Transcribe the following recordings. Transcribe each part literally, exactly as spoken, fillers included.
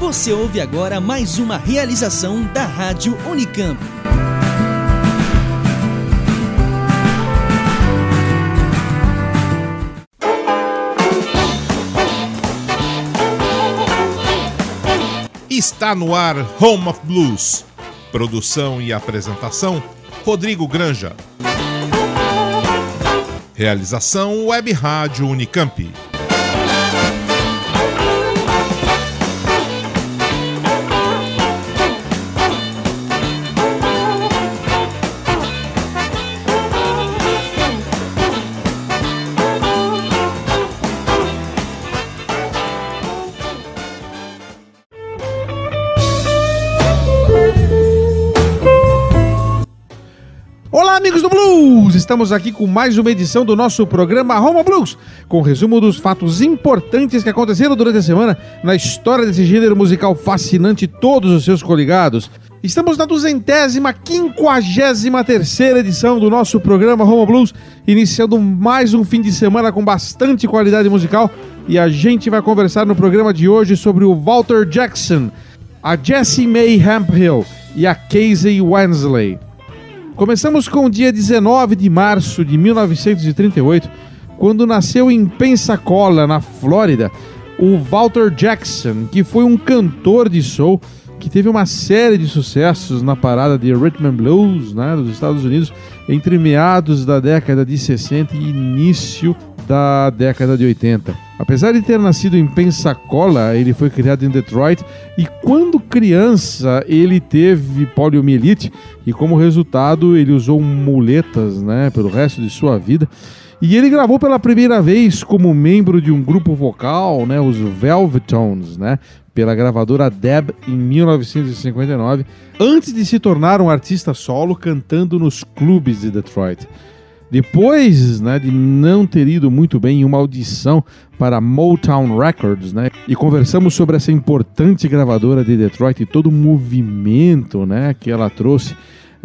Você ouve agora mais uma realização da Rádio Unicamp. Está no ar Home of Blues. Produção e apresentação, Rodrigo Granja. Realização Web Rádio Unicamp. Olá, amigos do Blues! Estamos aqui com mais uma edição do nosso programa Home of Blues, com resumo dos fatos importantes que aconteceram durante a semana na história desse gênero musical fascinante e todos os seus coligados. Estamos na duzentésima, quinquagésima terceira edição do nosso programa Home of Blues, iniciando mais um fim de semana com bastante qualidade musical, e a gente vai conversar no programa de hoje sobre o Walter Jackson, a Jessie Mae Hemphill e a Casey Wensley. Começamos com o dia dezenove de março de mil novecentos e trinta e oito, quando nasceu em Pensacola, na Flórida, o Walter Jackson, que foi um cantor de soul que teve uma série de sucessos na parada de Rhythm and Blues, né, dos Estados Unidos, entre meados da década de sessenta e início da década de oitenta. Apesar de ter nascido em Pensacola, ele foi criado em Detroit e quando criança ele teve poliomielite e como resultado ele usou muletas, né, pelo resto de sua vida. E ele gravou pela primeira vez como membro de um grupo vocal, né, os Velvetones, né, pela gravadora Deb em mil novecentos e cinquenta e nove, antes de se tornar um artista solo cantando nos clubes de Detroit. Depois, né, de não ter ido muito bem em uma audição para Motown Records, né, e conversamos sobre essa importante gravadora de Detroit e todo o movimento, né, que ela trouxe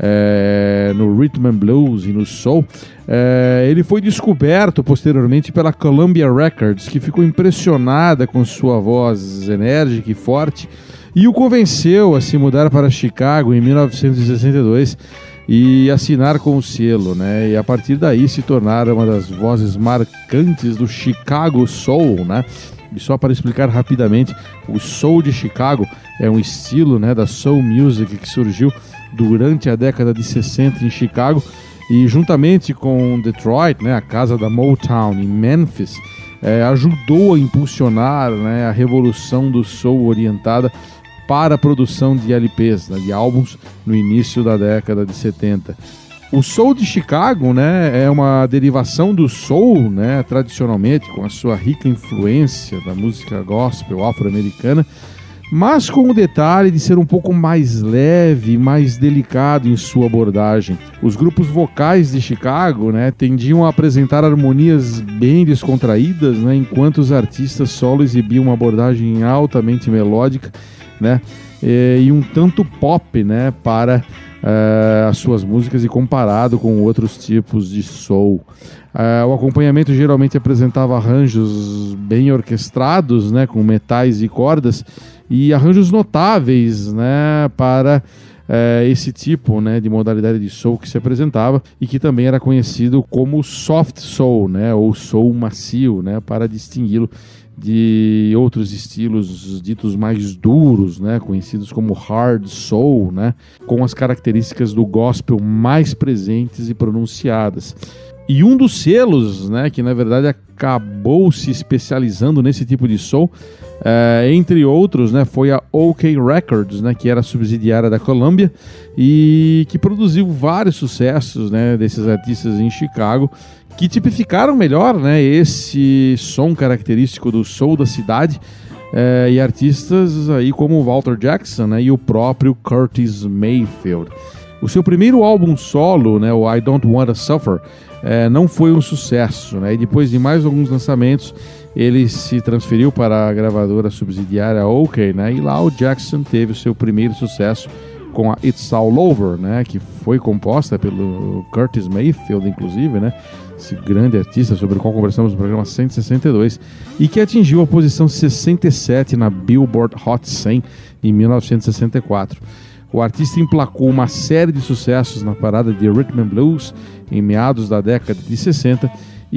é, no Rhythm and Blues e no Soul, é, ele foi descoberto posteriormente pela Columbia Records, que ficou impressionada com sua voz enérgica e forte e o convenceu a se mudar para Chicago em mil novecentos e sessenta e dois e assinar com o selo, né? E a partir daí se tornar uma das vozes marcantes do Chicago Soul, né? E só para explicar rapidamente, o Soul de Chicago é um estilo, né, da Soul Music que surgiu durante a década de sessenta em Chicago e juntamente com Detroit, né, a casa da Motown em Memphis, é, ajudou a impulsionar, né, a revolução do Soul orientada para a produção de L Ps, né, de álbuns, no início da década de setenta. O Soul de Chicago, né, é uma derivação do Soul, né, tradicionalmente, com a sua rica influência da música gospel afro-americana, mas com o detalhe de ser um pouco mais leve, mais delicado em sua abordagem. Os grupos vocais de Chicago, né, tendiam a apresentar harmonias bem descontraídas, né, enquanto os artistas solo exibiam uma abordagem altamente melódica, né, e, e um tanto pop, né, para uh, as suas músicas e comparado com outros tipos de soul. Uh, o acompanhamento geralmente apresentava arranjos bem orquestrados, né, com metais e cordas, e arranjos notáveis, né, para uh, esse tipo, né, de modalidade de soul que se apresentava e que também era conhecido como soft soul, né, ou soul macio, né, para distingui-lo de outros estilos ditos mais duros, né, conhecidos como hard soul, né, com as características do gospel mais presentes e pronunciadas. E um dos selos, né, que na verdade acabou se especializando nesse tipo de soul, é, entre outros, né, foi a OK Records, né, que era subsidiária da Columbia e que produziu vários sucessos, né, desses artistas em Chicago, que tipificaram melhor, né, esse som característico do soul da cidade, é, e artistas aí como o Walter Jackson, né, e o próprio Curtis Mayfield. O seu primeiro álbum solo, né, o I Don't Wanna Suffer, é, não foi um sucesso, né, e depois de mais alguns lançamentos ele se transferiu para a gravadora subsidiária OK, né, e lá o Jackson teve o seu primeiro sucesso com a It's All Over, né, que foi composta pelo Curtis Mayfield, inclusive, né, esse grande artista sobre o qual conversamos no programa cento e sessenta e dois, e que atingiu a posição sessenta e sete na Billboard Hot cem em mil novecentos e sessenta e quatro. O artista emplacou uma série de sucessos na parada de Rhythm and Blues em meados da década de sessenta,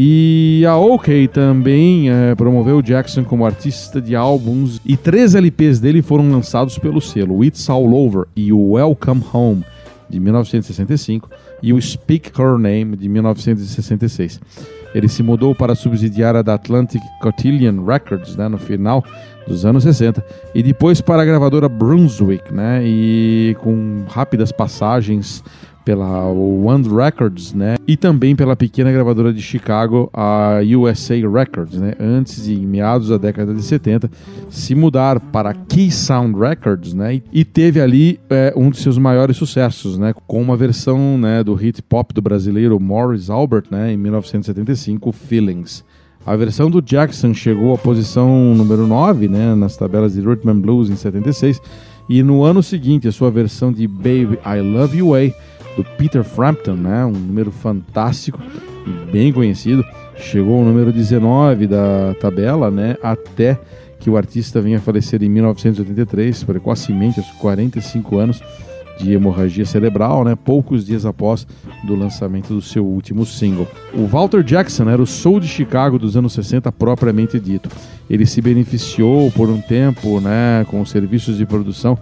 e a OK também é, promoveu o Jackson como artista de álbuns, e três L Ps dele foram lançados pelo selo: It's All Over e o Welcome Home, de mil novecentos e sessenta e cinco, e o Speak Her Name, de mil novecentos e sessenta e seis. Ele se mudou para a subsidiária da Atlantic Cotillion Records, né, no final dos anos sessenta, e depois para a gravadora Brunswick, né, e com rápidas passagens pela One Records, né, e também pela pequena gravadora de Chicago, a U S A Records, né, antes de, em meados da década de setenta, se mudar para a Key Sound Records, né, e teve ali é, um de seus maiores sucessos, né, com uma versão, né, do hit pop do brasileiro Morris Albert, né, em mil novecentos e setenta e cinco, Feelings. A versão do Jackson chegou à posição número nove, né, nas tabelas de Rhythm and Blues em setenta e seis, e no ano seguinte a sua versão de Baby I Love You Way, do Peter Frampton, né, um número fantástico e bem conhecido, chegou ao número dezenove da tabela, né, até que o artista venha a falecer em mil novecentos e oitenta e três, precocemente aos quarenta e cinco anos, de hemorragia cerebral, né, poucos dias após do lançamento do seu último single. O Walter Jackson era o soul de Chicago dos anos sessenta propriamente dito. Ele se beneficiou por um tempo, né, com os serviços de produção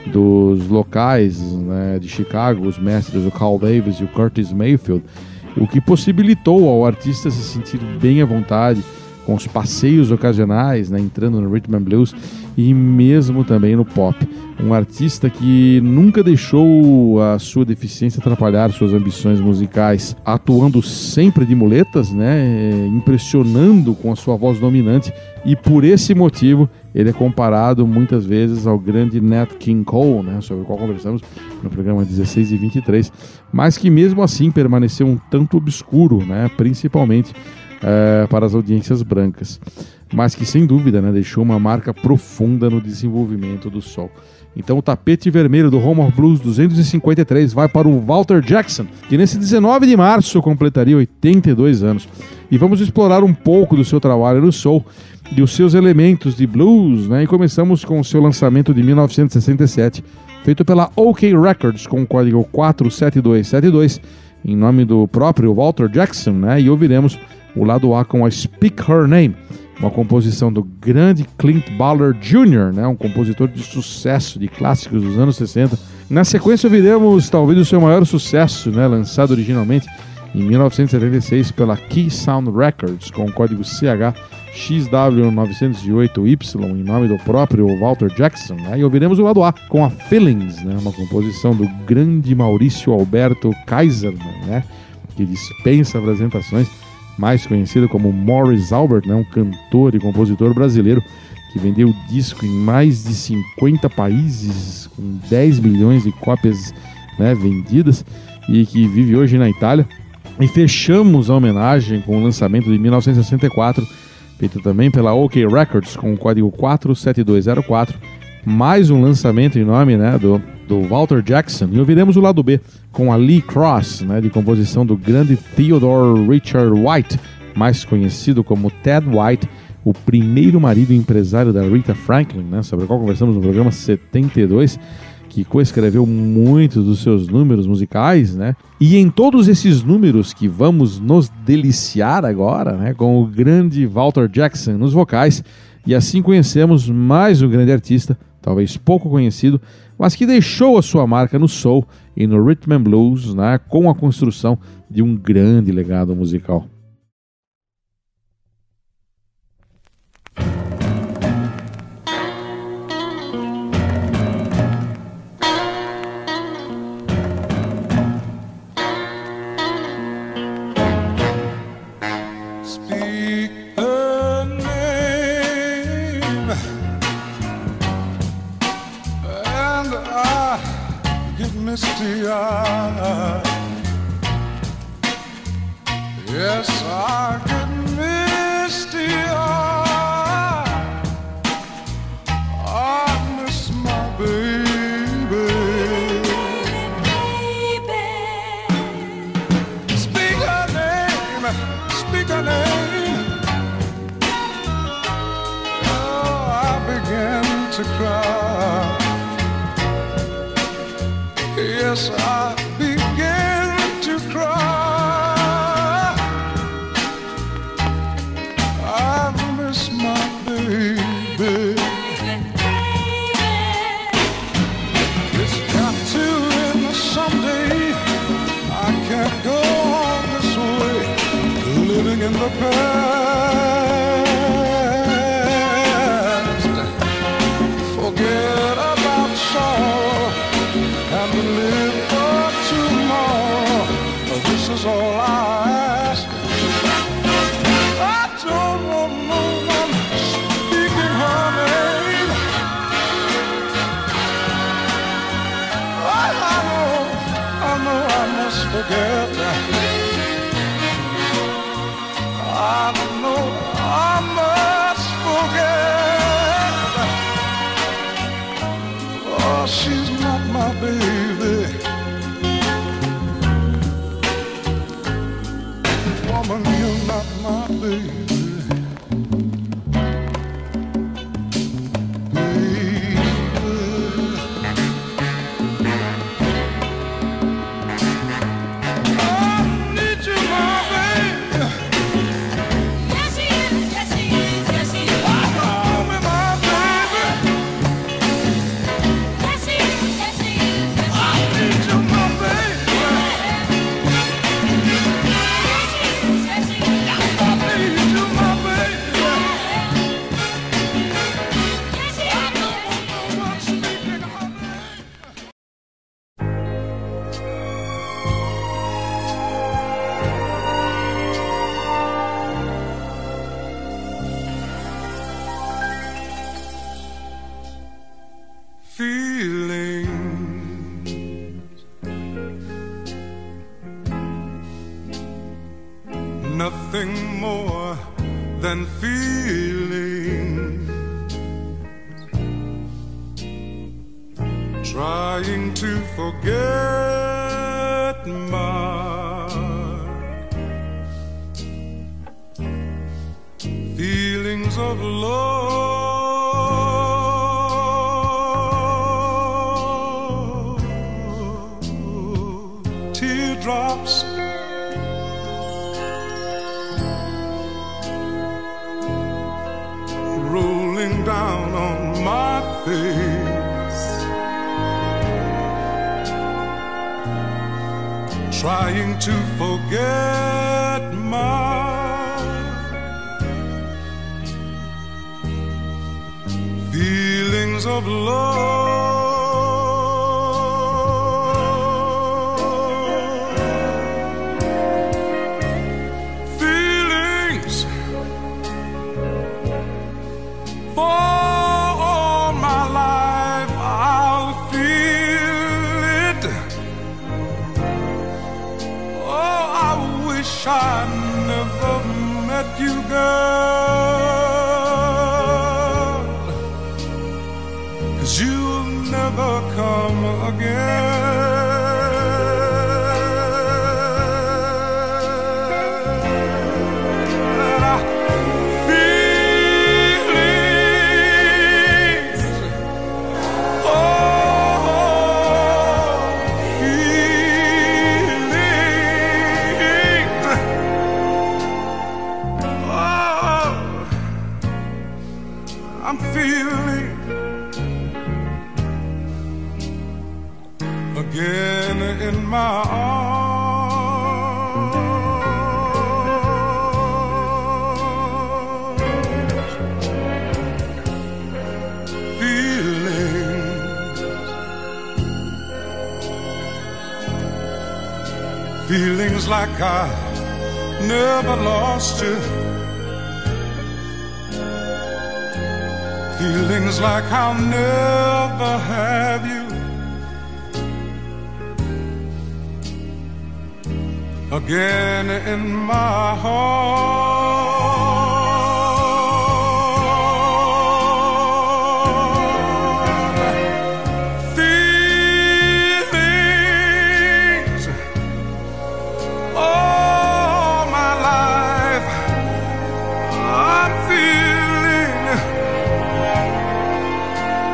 dos locais, né, de Chicago, os mestres, o Carl Davis e o Curtis Mayfield, o que possibilitou ao artista se sentir bem à vontade com os passeios ocasionais, né, entrando no Rhythm and Blues e mesmo também no pop. Um artista que nunca deixou a sua deficiência atrapalhar suas ambições musicais, atuando sempre de muletas, né, impressionando com a sua voz dominante, e por esse motivo ele é comparado muitas vezes ao grande Nat King Cole, né, sobre o qual conversamos no programa dezesseis e vinte e três, mas que mesmo assim permaneceu um tanto obscuro, né, principalmente é, para as audiências brancas, mas que sem dúvida, né, deixou uma marca profunda no desenvolvimento do soul. Então o tapete vermelho do Home of Blues duzentos e cinquenta e três vai para o Walter Jackson, que nesse dezenove de março completaria oitenta e dois anos. E vamos explorar um pouco do seu trabalho no soul e os seus elementos de blues, né? E começamos com o seu lançamento de mil novecentos e sessenta e sete, feito pela OK Records com o código quatro sete dois sete dois, em nome do próprio Walter Jackson, né? E ouviremos o lado A com a Speak Her Name, uma composição do grande Clint Ballard Júnior, né, um compositor de sucesso, de clássicos dos anos sessenta. Na sequência ouviremos talvez o seu maior sucesso, né, lançado originalmente em mil novecentos e setenta e seis pela Key Sound Records, com o código C H X W novecentos e oito Y, em nome do próprio Walter Jackson, né, e ouviremos o lado A com a Feelings, né, uma composição do grande Maurício Alberto Kaiserman, né, que dispensa apresentações, mais conhecido como Morris Albert, né, um cantor e compositor brasileiro que vendeu disco em mais de cinquenta países, com dez milhões de cópias, né, vendidas, e que vive hoje na Itália. E fechamos a homenagem com o lançamento de mil novecentos e sessenta e quatro, feito também pela OK Records com o código quatro sete dois zero quatro, mais um lançamento em nome, né, do, do Walter Jackson, e ouviremos o lado B com a Lee Cross, né, de composição do grande Theodore Richard White, mais conhecido como Ted White, o primeiro marido e empresário da Rita Franklin, né, sobre o qual conversamos no programa setenta e dois, que coescreveu muitos dos seus números musicais, né, e em todos esses números que vamos nos deliciar agora, né, com o grande Walter Jackson nos vocais. E assim conhecemos mais um grande artista, talvez pouco conhecido, mas que deixou a sua marca no soul e no Rhythm and Blues, né, com a construção de um grande legado musical. Misty-eyed. Yes, I get misty-eyed. I miss my baby. Baby. Speak her name to cry. Yes, I began to cry. I miss my baby. It's got to end someday. I can't go on this way, living in the past. Forget about sorrow and live for tomorrow. This is all I ask. I don't want no one speaking her name. I, I know, I know I must forget. I know I must forget. Oh, she's not my baby. Woman, you're not my baby. Nothing more than feeling, trying to forget my feelings of love. Teardrops rolling down on my face, trying to forget my feelings of love. Feelings for all my life I'll feel it. Oh, I wish I never met you, girl, 'cause you'll never come again. I'm feeling again in my arms, feeling feelings like I never lost you. Feelings like I'll never have you again in my heart. Feelings all my life I'm feeling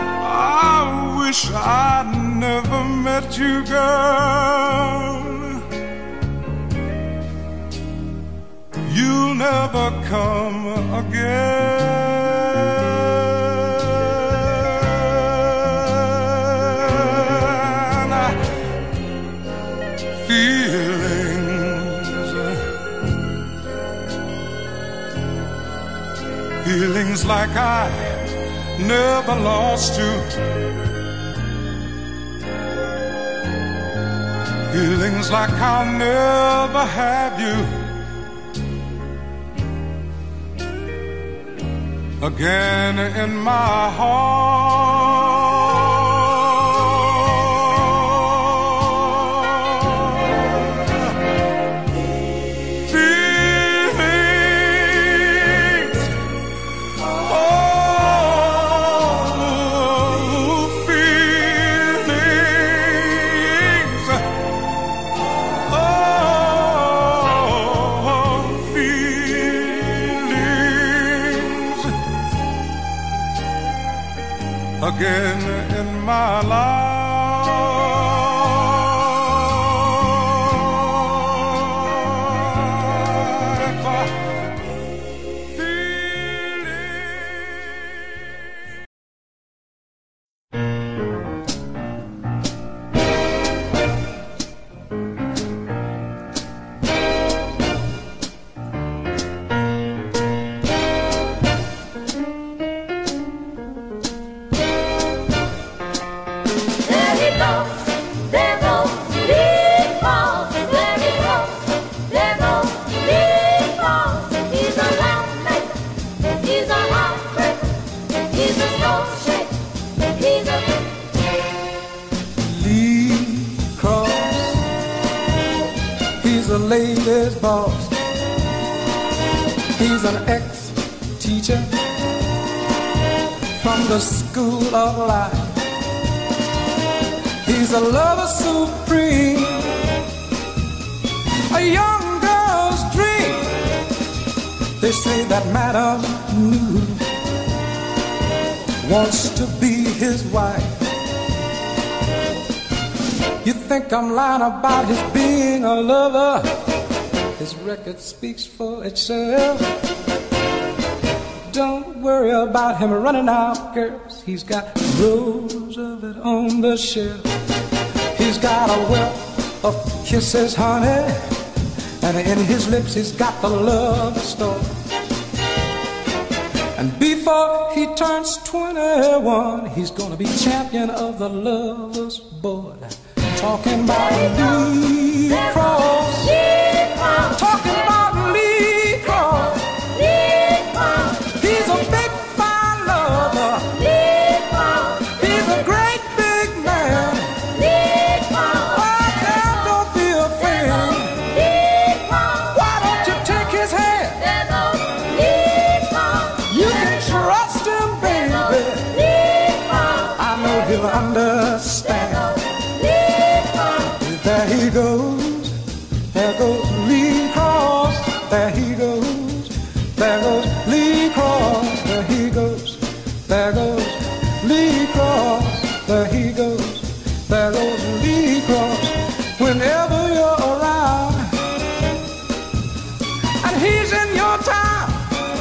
girl, you'll never come again. Feelings, feelings like I never lost you. Feelings like I'll never have you again in my heart. Feelings, oh, feelings, oh, feelings again in my life. Ladies' boss. He's an ex-teacher from the school of life. He's a lover supreme, a young girl's dream. They say that Madame New wants to be his wife. You think I'm lying about his being a lover? His record speaks for itself. Don't worry about him running out, girls. He's got rows of it on the shelf. He's got a wealth of kisses, honey, and in his lips he's got the love story. And before he turns twenty-one, he's gonna be champion of the lovers' board. Talking about Lee Cross. Talking about Lee Cross. He's a big fine lover. He's a great big man. Why now don't be afraid. Why don't you take his hand? You can trust him, baby. I know he'll understand. There he goes, there goes Lee Cross. There he goes, there goes Lee Cross. There he goes, there goes Lee Cross. There he goes, there goes Lee Cross. Whenever you're around and he's in your town,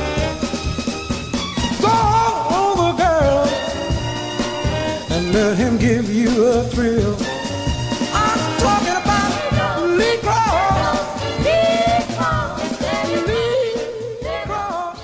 go over, girl, and let him give you a thrill. Talking about Lee Cross. Lee Cross. Lee Cross.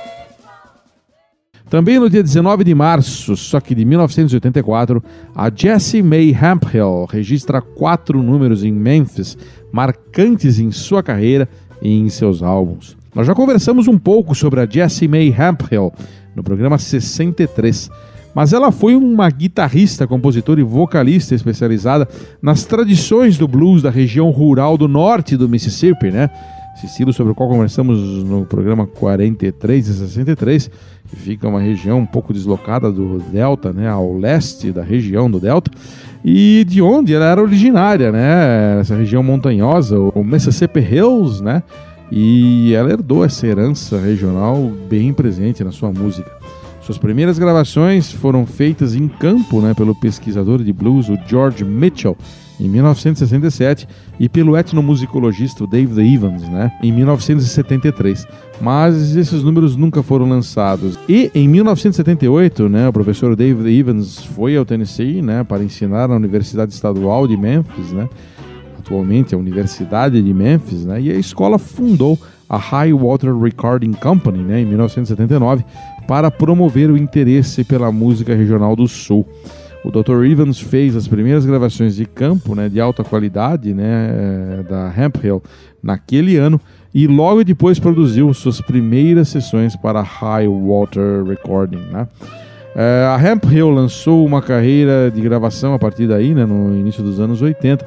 Também no dia dezenove de março, só que de mil novecentos e oitenta e quatro, a Jessie May Hemphill registra quatro números em Memphis, marcantes em sua carreira e em seus álbuns. Nós já conversamos um pouco sobre a Jessie May Hemphill no programa sessenta e três, mas ela foi uma guitarrista, compositora e vocalista especializada nas tradições do blues da região rural do norte do Mississippi, né? Esse estilo sobre o qual conversamos no programa quarenta e três e sessenta e três, que fica uma região um pouco deslocada do Delta, né? Ao leste da região do Delta, e de onde ela era originária, né? Essa região montanhosa, o Mississippi Hills, né? E ela herdou essa herança regional bem presente na sua música. Suas primeiras gravações foram feitas em campo, né, pelo pesquisador de blues, o George Mitchell, em mil novecentos e sessenta e sete, e pelo etnomusicologista David Evans, né, em mil novecentos e setenta e três. Mas esses números nunca foram lançados. E em mil novecentos e setenta e oito, né, o professor David Evans foi ao Tennessee, né, para ensinar na Universidade Estadual de Memphis, né, atualmente a Universidade de Memphis, né, e a escola fundou a High Water Recording Company, né, em mil novecentos e setenta e nove, para promover o interesse pela música regional do Sul. O doutor Evans fez as primeiras gravações de campo, né, de alta qualidade, né, da Hemp Hill naquele ano, e logo depois produziu suas primeiras sessões para a High Water Recording, né. É, a Hemp Hill lançou uma carreira de gravação a partir daí, né, no início dos anos oitenta,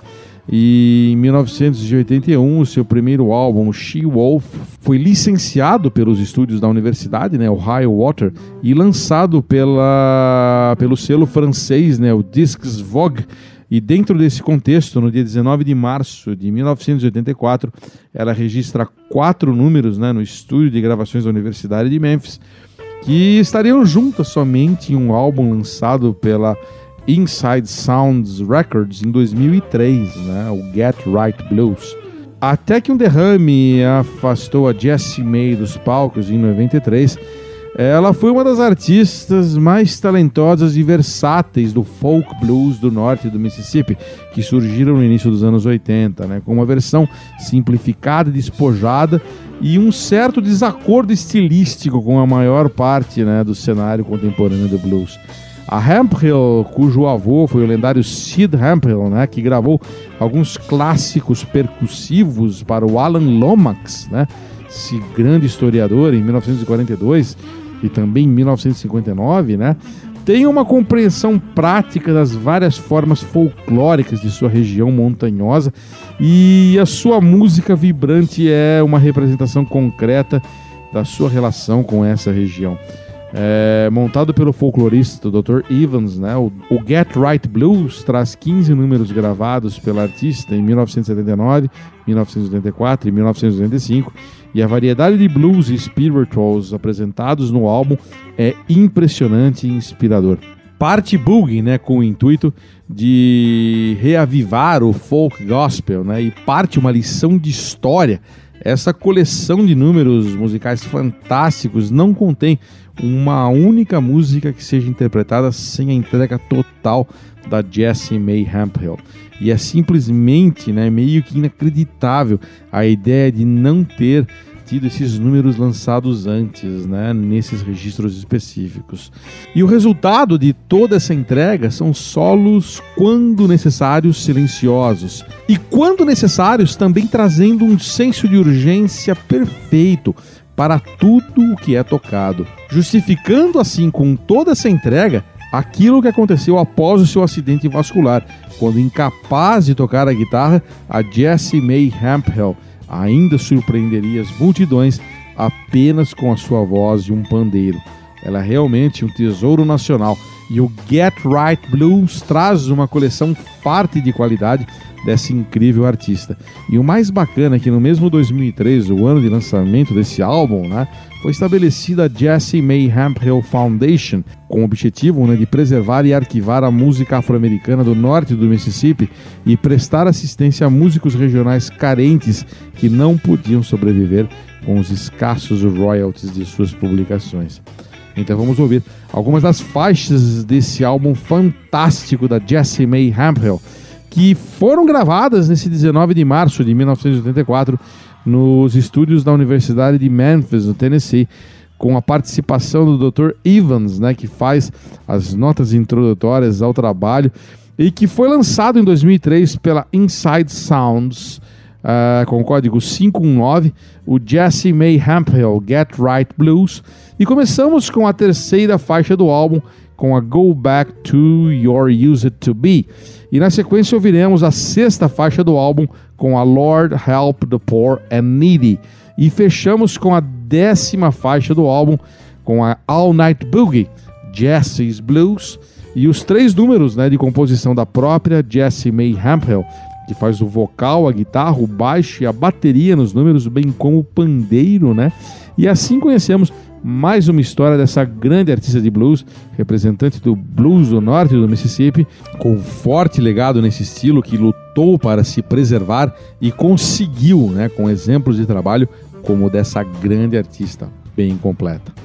e em mil novecentos e oitenta e um o seu primeiro álbum, She Wolf, foi licenciado pelos estúdios da universidade, né, o High Water, e lançado pela, pelo selo francês, né, o Disques Vogue. E dentro desse contexto, no dia dezenove de março de mil novecentos e oitenta e quatro, ela registra quatro números, né, no estúdio de gravações da Universidade de Memphis, que estariam juntas somente em um álbum lançado pela Inside Sounds Records em dois mil e três, né, o Get Right Blues. Até que um derrame afastou a Jessie May dos palcos em noventa e três, ela foi uma das artistas mais talentosas e versáteis do folk blues do norte do Mississippi, que surgiram no início dos anos oitenta, né, com uma versão simplificada e despojada e um certo desacordo estilístico com a maior parte, né, do cenário contemporâneo do blues. A Hemp Hill, cujo avô foi o lendário Sid Hemp Hill, né, que gravou alguns clássicos percussivos para o Alan Lomax, né, esse grande historiador, em mil novecentos e quarenta e dois e também em mil novecentos e cinquenta e nove, né, tem uma compreensão prática das várias formas folclóricas de sua região montanhosa, e a sua música vibrante é uma representação concreta da sua relação com essa região. É, montado pelo folclorista doutor Evans, né, o, o Get Right Blues traz quinze números gravados pela artista em mil novecentos e setenta e nove, mil novecentos e oitenta e quatro e mil novecentos e oitenta e cinco, e a variedade de blues e spirituals apresentados no álbum é impressionante e inspirador. Parte boogie, né, com o intuito de reavivar o folk gospel, né, e parte uma lição de história. Essa coleção de números musicais fantásticos não contém uma única música que seja interpretada sem a entrega total da Jessie May Hemp Hill. E é simplesmente, né, meio que inacreditável a ideia de não ter tido esses números lançados antes, né, nesses registros específicos. E o resultado de toda essa entrega são solos, quando necessários, silenciosos, e quando necessários também trazendo um senso de urgência perfeito para tudo o que é tocado, justificando assim com toda essa entrega aquilo que aconteceu após o seu acidente vascular, quando, incapaz de tocar a guitarra, a Jessie May Hemp Hill ainda surpreenderia as multidões apenas com a sua voz e um pandeiro. Ela é realmente um tesouro nacional, e o Get Right Blues traz uma coleção farta de qualidade dessa incrível artista. E o mais bacana é que no mesmo dois mil e três, o ano de lançamento desse álbum, né, foi estabelecida a Jessie May Hemp Hill Foundation, com o objetivo, né, de preservar e arquivar a música afro-americana do norte do Mississippi e prestar assistência a músicos regionais carentes que não podiam sobreviver com os escassos royalties de suas publicações. Então vamos ouvir algumas das faixas desse álbum fantástico da Jessie May Hemp Hill, que foram gravadas nesse dezenove de março de mil novecentos e oitenta e quatro nos estúdios da Universidade de Memphis, no Tennessee, com a participação do doutor Evans, né, que faz as notas introdutórias ao trabalho, e que foi lançado em dois mil e três pela Inside Sounds, uh, com o código cinco um nove, o Jessie May Hemp Hill Get Right Blues. E começamos com a terceira faixa do álbum, com a Go Back to Your Used to Be. E na sequência ouviremos a sexta faixa do álbum, com a Lord Help the Poor and Needy. E fechamos com a décima faixa do álbum, com a All Night Boogie, Jessie's Blues. E os três números, né, de composição da própria Jessie May Hemp Hill, que faz o vocal, a guitarra, o baixo e a bateria nos números, bem como o pandeiro, né? E assim conhecemos mais uma história dessa grande artista de blues, representante do blues do norte do Mississippi, com forte legado nesse estilo, que lutou para se preservar e conseguiu, né, com exemplos de trabalho como o dessa grande artista, bem completa.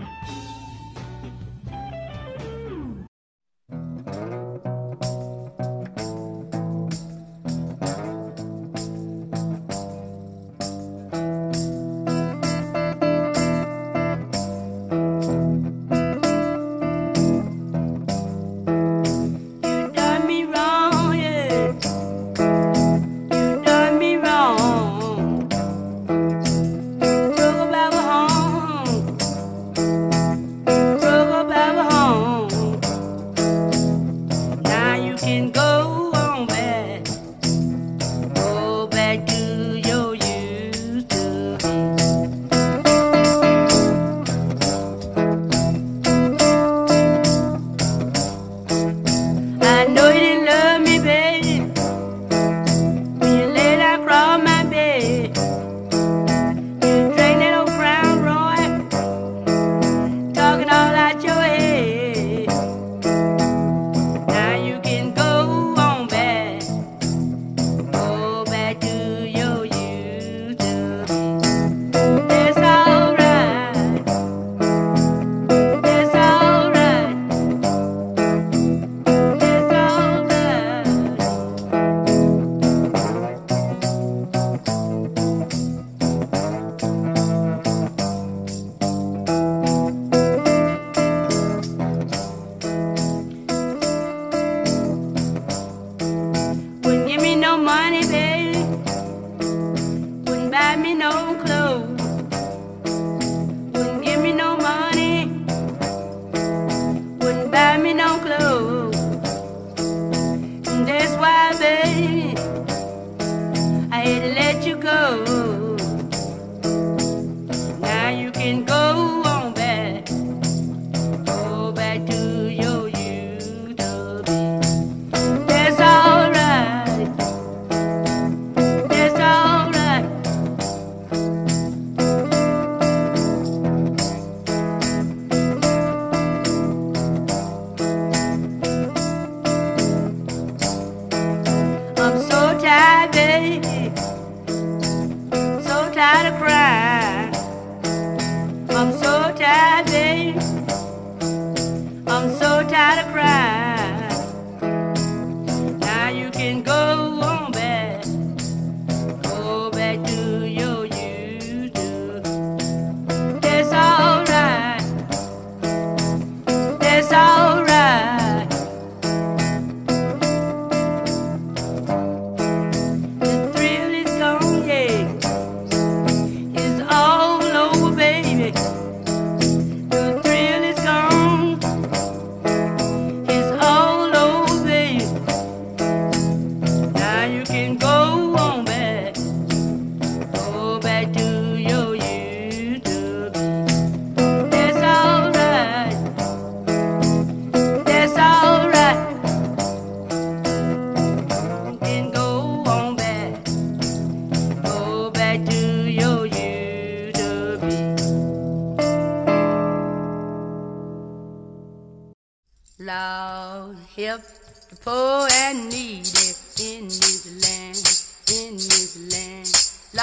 Lord, help the poor and needy in this land, in this land.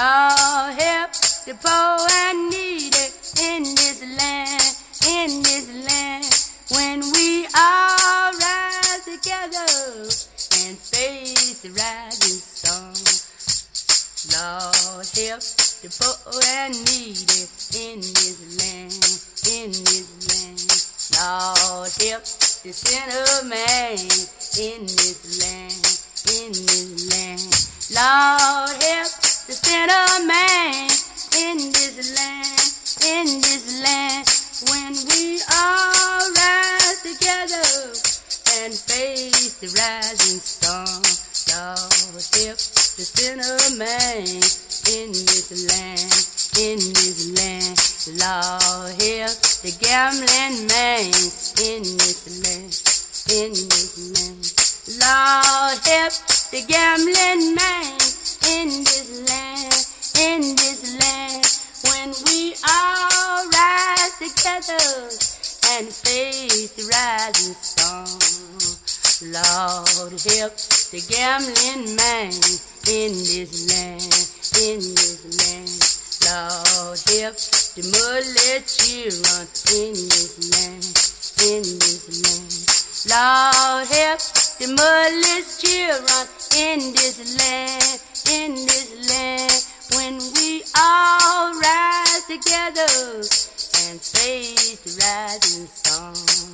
Lord, help the poor and needy in this land, in this land. When we all rise together and face the rising sun. Lord, help the poor and needy in this land, in this land. Lord, help the sinner man in this land, in this land. Lord, help the sinner man in this land, in this land. When we all rise together and face the rising sun. Lord, help the sinner man in this land, in this land. Lord, help the gambling man in this land, in this land. Lord, help the gambling man in this land, in this land. When we all rise together and face the rising sun. Lord, help the gambling man in this land, in this land. Lord, help the mudless children in this land, in this land. Lord, help the mudless children in this land, in this land. When we all rise together and face the rising sun.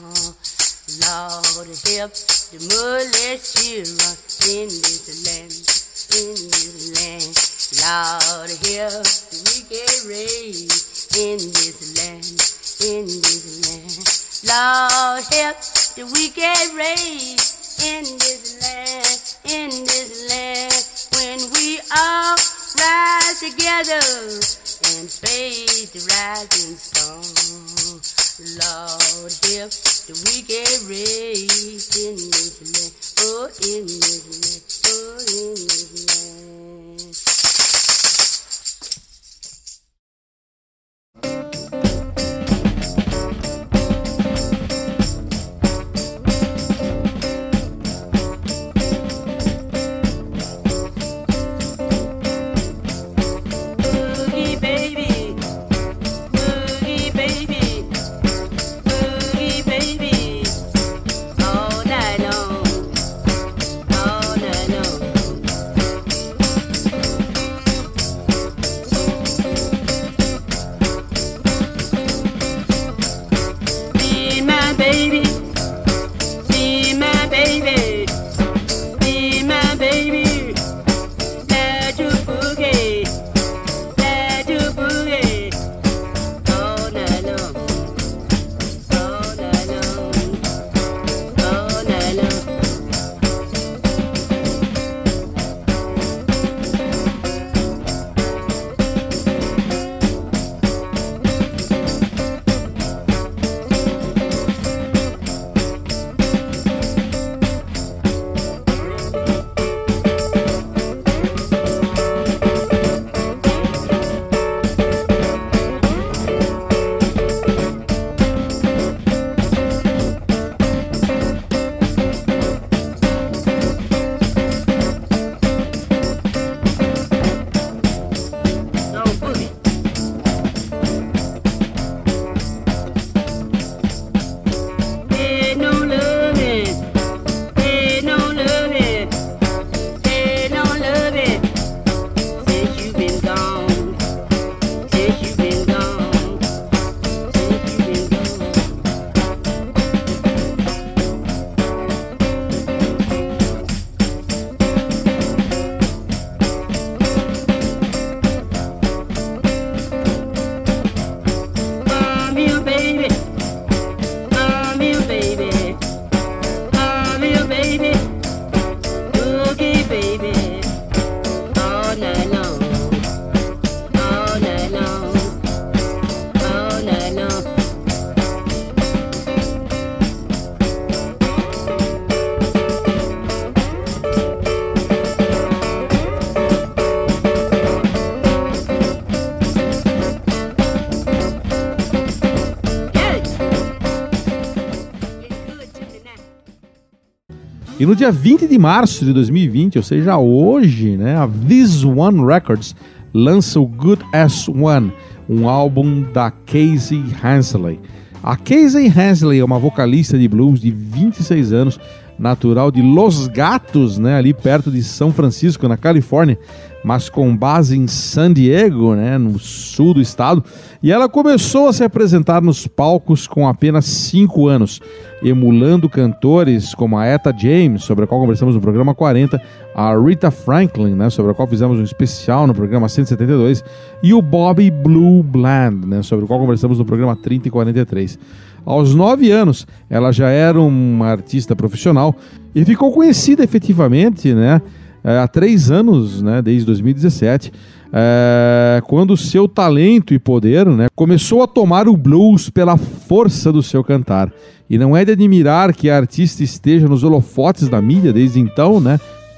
Lord, help the mudless children in this land, in this land. Lord, help the wicked race in this land, in this land. Lord, help the wicked race in this land, in this land. When we all rise together and face the rising sun. Lord, help the wicked race in this land, oh, in this land, oh, in this land. E no dia vinte de março de dois mil e vinte, ou seja, hoje, né, a This One Records lança o Good As One, um álbum da Casey Hensley. A Casey Hensley é uma vocalista de blues de vinte e seis anos, natural de Los Gatos, né, ali perto de São Francisco, na Califórnia, mas com base em San Diego, né, no sul do estado. E ela começou a se apresentar nos palcos com apenas cinco anos, emulando cantores como a Etta James, sobre a qual conversamos no programa quarenta, a Rita Franklin, né, sobre a qual fizemos um especial no programa cento e setenta e dois, e o Bobby Blue Bland, né, sobre o qual conversamos no programa trinta e quarenta e três. Aos nove anos, ela já era uma artista profissional e ficou conhecida efetivamente, né, há três anos, né, desde dois mil e dezessete, é, quando seu talento e poder, né, começou a tomar o blues pela força do seu cantar. E não é de admirar que a artista esteja nos holofotes da mídia desde então, né,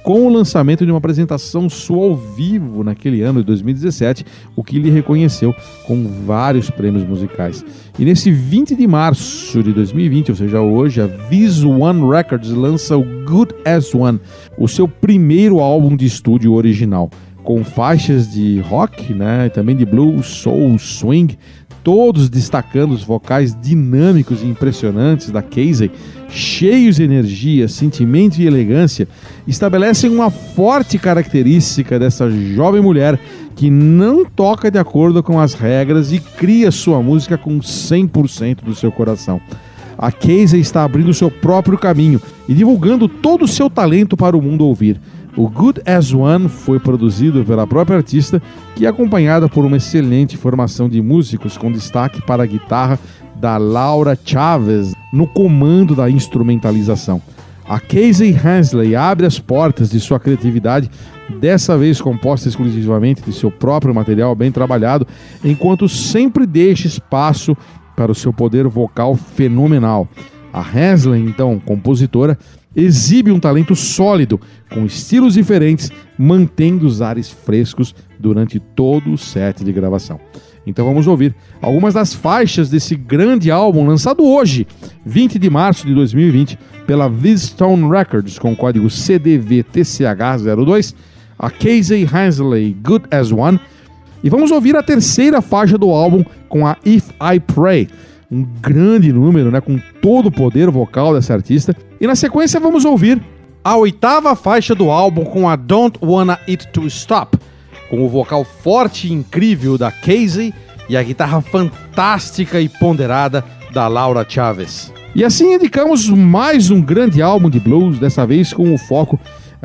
com o lançamento de uma apresentação sua ao vivo naquele ano de dois mil e dezessete, o que lhe reconheceu com vários prêmios musicais. E nesse vinte de março de dois mil e vinte, ou seja, hoje, a This One Records lança o Good As One, o seu primeiro álbum de estúdio original, com faixas de rock, né, também de blues, soul, swing, todos destacando os vocais dinâmicos e impressionantes da Casey, cheios de energia, sentimento e elegância, estabelecem uma forte característica dessa jovem mulher que não toca de acordo com as regras e cria sua música com cem por cento do seu coração. A Casey está abrindo seu próprio caminho e divulgando todo o seu talento para o mundo ouvir. O Good As One foi produzido pela própria artista, que é acompanhada por uma excelente formação de músicos, com destaque para a guitarra da Laura Chaves no comando da instrumentalização. A Casey Hensley abre as portas de sua criatividade, dessa vez composta exclusivamente de seu próprio material bem trabalhado, enquanto sempre deixa espaço para o seu poder vocal fenomenal. A Hensley, então, compositora, exibe um talento sólido, com estilos diferentes, mantendo os ares frescos durante todo o set de gravação. Então vamos ouvir algumas das faixas desse grande álbum lançado hoje, vinte de março de dois mil e vinte, pela Vistone Records, com o código C D V T C H zero dois, a Casey Hensley, Good As One, e vamos ouvir a terceira faixa do álbum com a If I Pray, um grande número, né, com todo o poder vocal dessa artista. E na sequência vamos ouvir a oitava faixa do álbum com a Don't Wanna It To Stop, com o vocal forte e incrível da Casey e a guitarra fantástica e ponderada da Laura Chaves. E assim indicamos mais um grande álbum de blues, dessa vez com o foco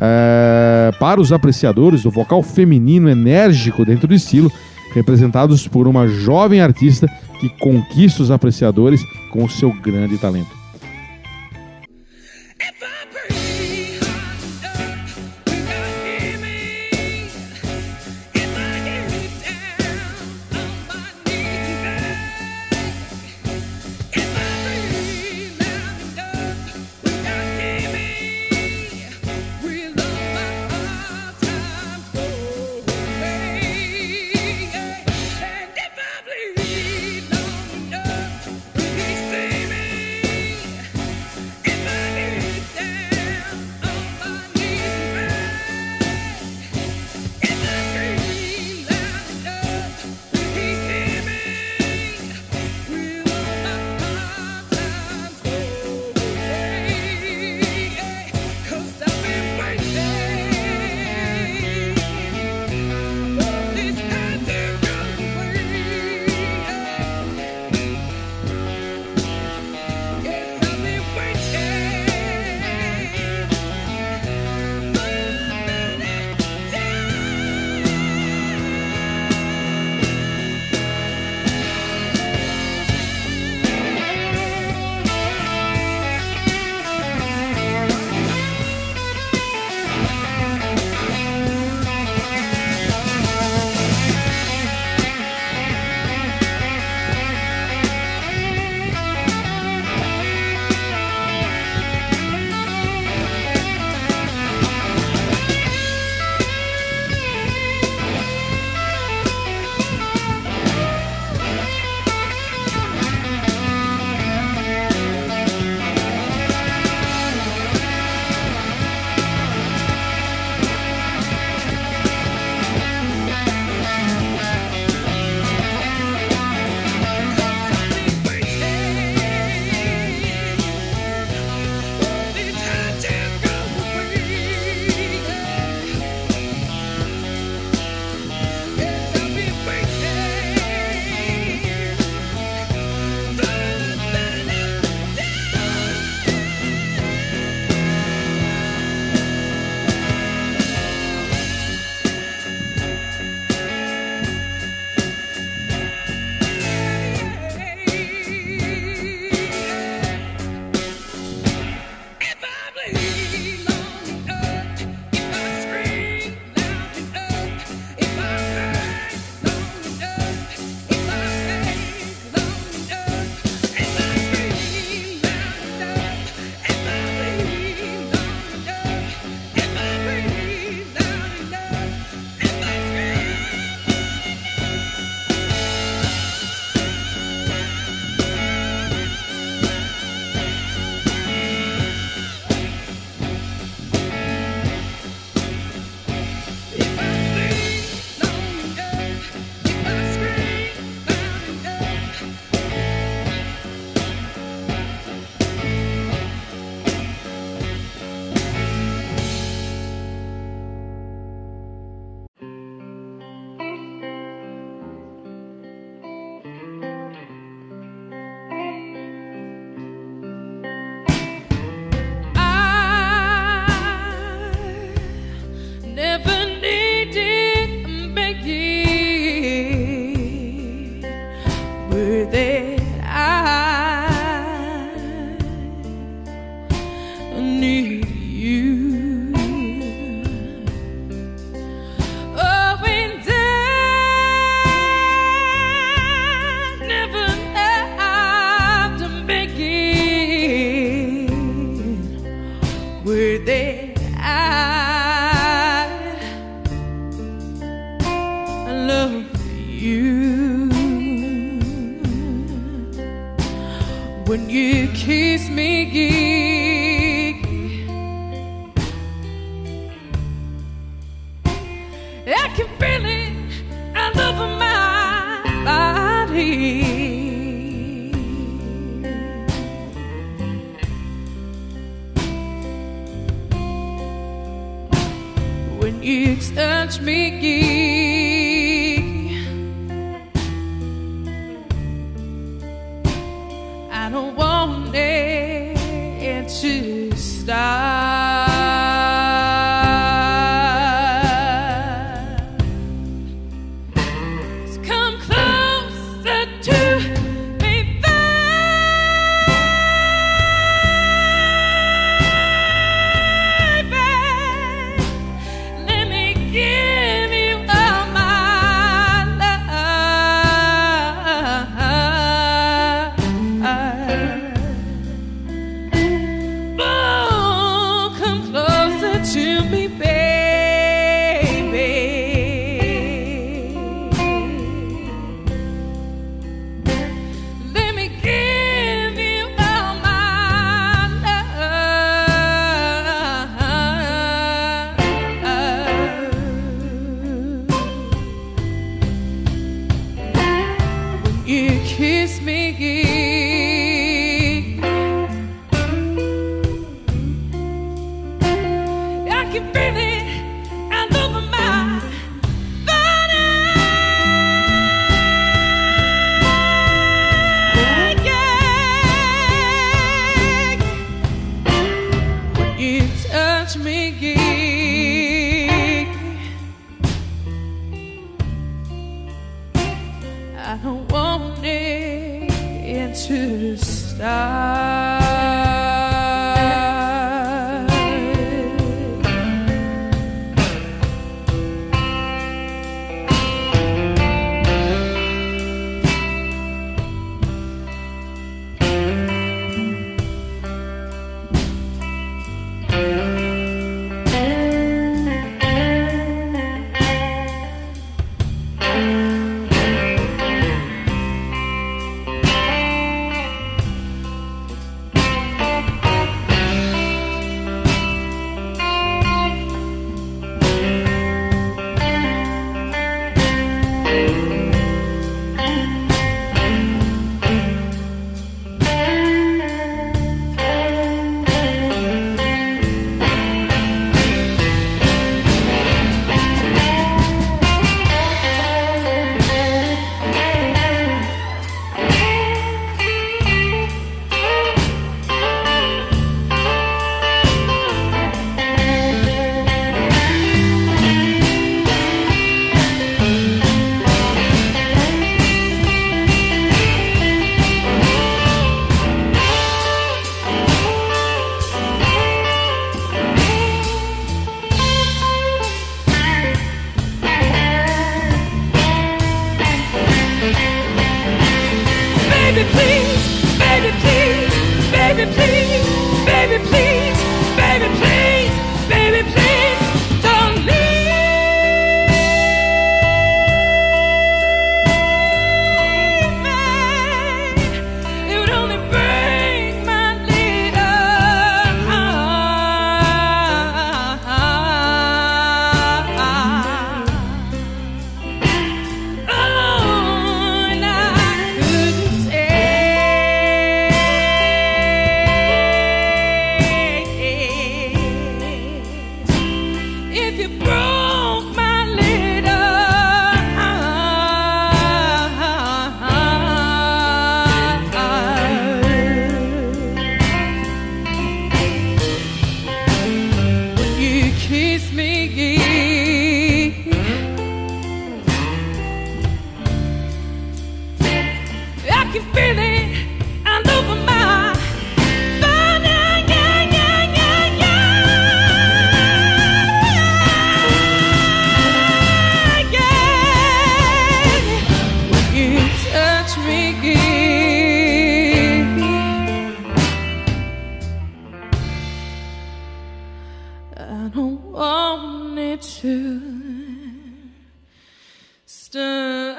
é, para os apreciadores do vocal feminino enérgico dentro do estilo, representados por uma jovem artista que conquista os apreciadores com o seu grande talento. need you. Oh, and I never have to begin with that I love you. When you kiss me, I can feel it all over my body. When you touch me, I don't want it to stop. So come closer to me, baby. Let me give you all my love. Oh, come closer to me, baby. Let me give you all my love. When you kiss me, I can feel it all over my body. Yeah. When you touch me, I don't want it to stop. I don't want it to stay.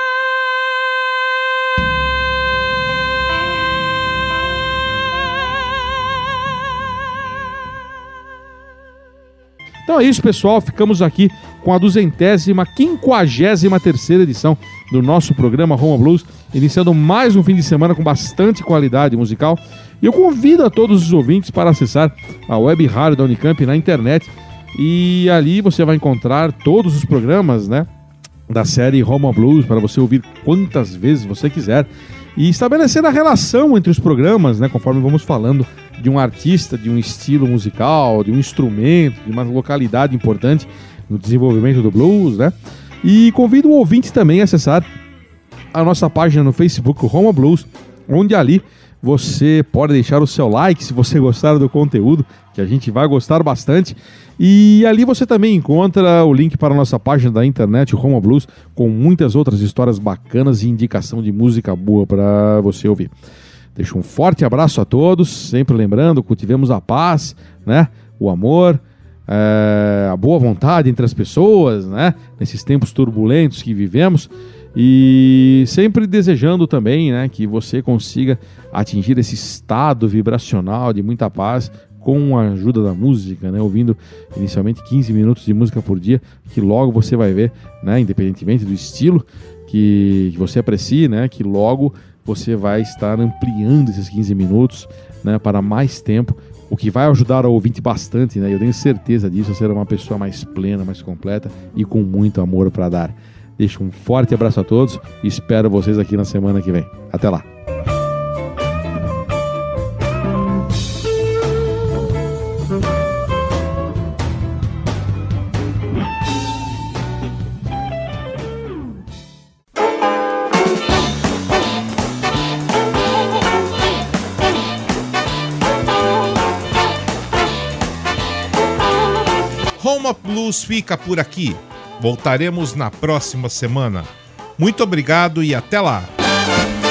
Então é isso, pessoal. Ficamos aqui com a duzentésima, quinquagésima terceira edição do nosso programa Roma Blues, iniciando mais um fim de semana com bastante qualidade musical. E eu convido a todos os ouvintes para acessar a web rádio da Unicamp na internet. E ali você vai encontrar todos os programas, né, da série Roma Blues, para você ouvir quantas vezes você quiser. E estabelecendo a relação entre os programas, né, conforme vamos falando de um artista, de um estilo musical, de um instrumento, de uma localidade importante no desenvolvimento do blues, né? E convido o ouvinte também a acessar a nossa página no Facebook, Roma Blues, onde ali você pode deixar o seu like se você gostar do conteúdo, que a gente vai gostar bastante. E ali você também encontra o link para a nossa página da internet, o Roma Blues, com muitas outras histórias bacanas e indicação de música boa para você ouvir. Deixo um forte abraço a todos, sempre lembrando, cultivemos a paz, né? O amor, é, a boa vontade entre as pessoas, né? Nesses tempos turbulentos que vivemos. E sempre desejando também, né, que você consiga atingir esse estado vibracional de muita paz com a ajuda da música, né? Ouvindo inicialmente quinze minutos de música por dia, que logo você vai ver, né, independentemente do estilo que, que você aprecie, né, que logo você vai estar ampliando esses quinze minutos, né, para mais tempo, o que vai ajudar o ouvinte bastante, né? Eu tenho certeza disso, a ser uma pessoa mais plena, mais completa e com muito amor para dar. Deixo um forte abraço a todos e espero vocês aqui na semana que vem. Até lá! Roma Blues fica por aqui. Voltaremos na próxima semana. Muito obrigado e até lá!